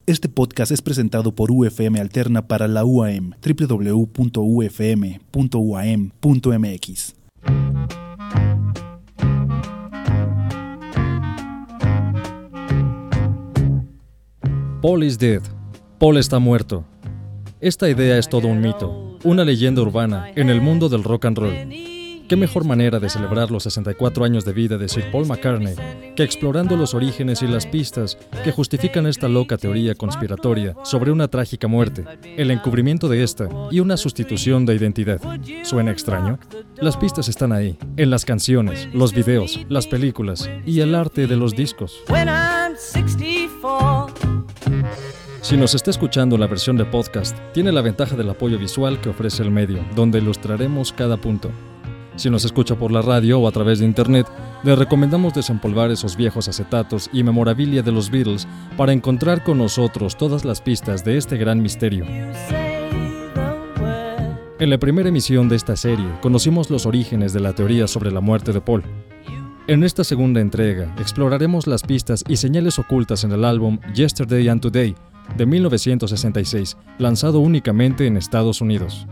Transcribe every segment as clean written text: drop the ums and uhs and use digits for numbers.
Este podcast es presentado por UFM Alterna para la UAM, www.ufm.uam.mx. Paul is dead. Paul está muerto. Esta idea es todo un mito, una leyenda urbana en el mundo del rock and roll. ¿Qué mejor manera de celebrar los 64 años de vida de Sir Paul McCartney que explorando los orígenes y las pistas que justifican esta loca teoría conspiratoria sobre una trágica muerte, el encubrimiento de esta y una sustitución de identidad? ¿Suena extraño? Las pistas están ahí, en las canciones, los videos, las películas y el arte de los discos. Si nos está escuchando en la versión de podcast, tiene la ventaja del apoyo visual que ofrece el medio, donde ilustraremos cada punto. Si nos escucha por la radio o a través de internet, le recomendamos desempolvar esos viejos acetatos y memorabilia de los Beatles para encontrar con nosotros todas las pistas de este gran misterio. En la primera emisión de esta serie, conocimos los orígenes de la teoría sobre la muerte de Paul. En esta segunda entrega, exploraremos las pistas y señales ocultas en el álbum Yesterday and Today, de 1966, lanzado únicamente en Estados Unidos.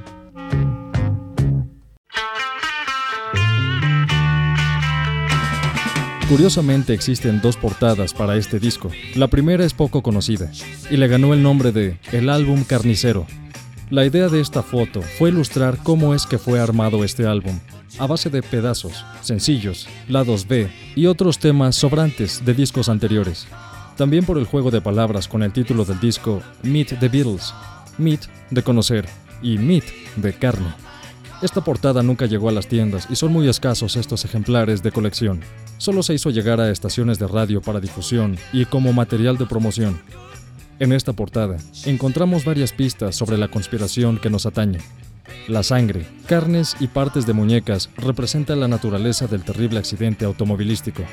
Curiosamente existen dos portadas para este disco. La primera es poco conocida y le ganó el nombre de El Álbum Carnicero. La idea de esta foto fue ilustrar cómo es que fue armado este álbum, a base de pedazos, sencillos, lados B y otros temas sobrantes de discos anteriores. También por el juego de palabras con el título del disco Meet the Beatles, Meet de conocer y Meat de carne. Esta portada nunca llegó a las tiendas y son muy escasos estos ejemplares de colección. Solo se hizo llegar a estaciones de radio para difusión y como material de promoción. En esta portada encontramos varias pistas sobre la conspiración que nos atañe. La sangre, carnes y partes de muñecas representan la naturaleza del terrible accidente automovilístico.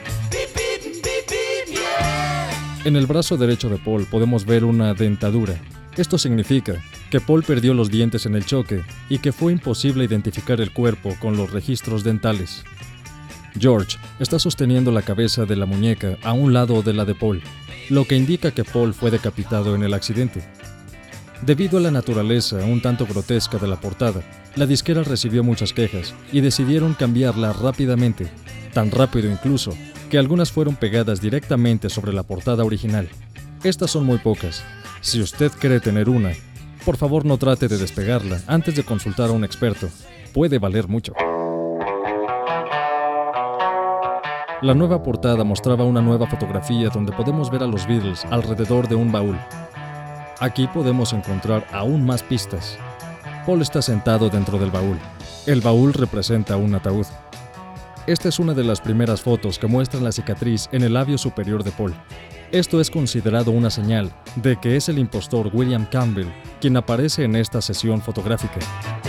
En el brazo derecho de Paul podemos ver una dentadura. Esto significa que Paul perdió los dientes en el choque y que fue imposible identificar el cuerpo con los registros dentales. George está sosteniendo la cabeza de la muñeca a un lado de la de Paul, lo que indica que Paul fue decapitado en el accidente. Debido a la naturaleza un tanto grotesca de la portada, la disquera recibió muchas quejas y decidieron cambiarla rápidamente, tan rápido incluso, que algunas fueron pegadas directamente sobre la portada original. Estas son muy pocas. Si usted cree tener una, por favor no trate de despegarla antes de consultar a un experto. Puede valer mucho. La nueva portada mostraba una nueva fotografía donde podemos ver a los Beatles alrededor de un baúl. Aquí podemos encontrar aún más pistas. Paul está sentado dentro del baúl. El baúl representa un ataúd. Esta es una de las primeras fotos que muestran la cicatriz en el labio superior de Paul. Esto es considerado una señal de que es el impostor William Campbell quien aparece en esta sesión fotográfica.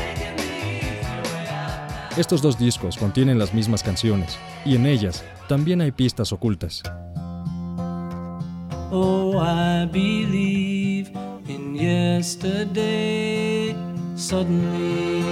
Estos dos discos contienen las mismas canciones y en ellas también hay pistas ocultas. Oh, I believe in yesterday. Suddenly,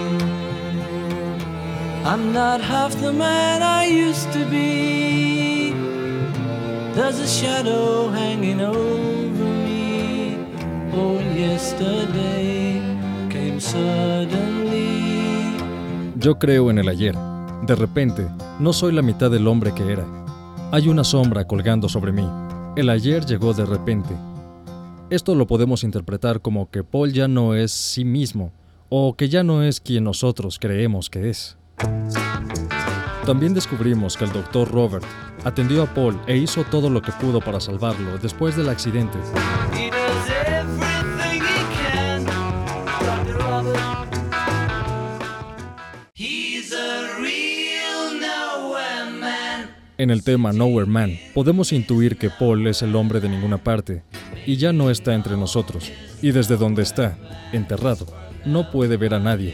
I'm not half the man I used to be. There's a shadow hanging over me. Oh, yesterday came suddenly. Yo creo en el ayer. De repente, no soy la mitad del hombre que era. Hay una sombra colgando sobre mí. El ayer llegó de repente. Esto lo podemos interpretar como que Paul ya no es sí mismo, o que ya no es quien nosotros creemos que es. También descubrimos que el Dr. Robert atendió a Paul e hizo todo lo que pudo para salvarlo después del accidente. En el tema Nowhere Man, podemos intuir que Paul es el hombre de ninguna parte y ya no está entre nosotros, y desde donde está, enterrado, no puede ver a nadie.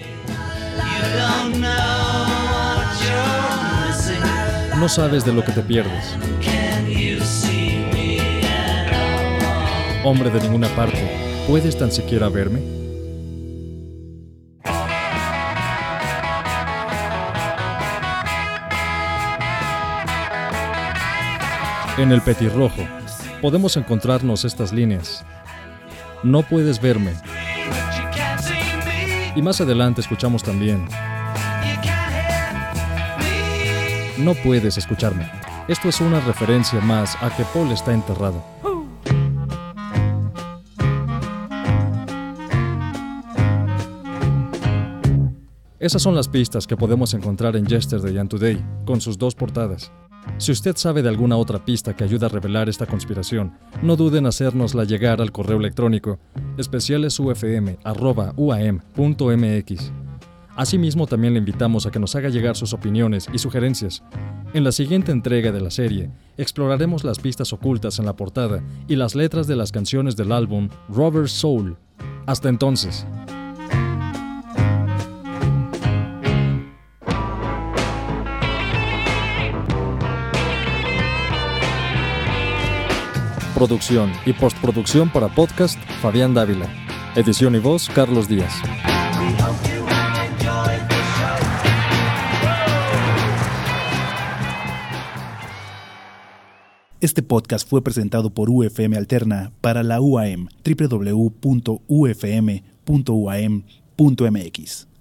No sabes de lo que te pierdes. Hombre de ninguna parte, ¿puedes tan siquiera verme? En el petirrojo podemos encontrarnos estas líneas. No puedes verme. Y más adelante escuchamos también No puedes escucharme. Esto es una referencia más a que Paul está enterrado. Esas son las pistas que podemos encontrar en Yesterday and Today, con sus dos portadas. Si usted sabe de alguna otra pista que ayude a revelar esta conspiración, no duden en hacérnosla llegar al correo electrónico especialesufm@uam.mx. Asimismo, también le invitamos a que nos haga llegar sus opiniones y sugerencias. En la siguiente entrega de la serie, exploraremos las pistas ocultas en la portada y las letras de las canciones del álbum Rubber Soul. Hasta entonces. Producción y postproducción para podcast, Fabián Dávila. Edición y voz, Carlos Díaz. Este podcast fue presentado por UFM Alterna para la UAM, www.ufm.uam.mx.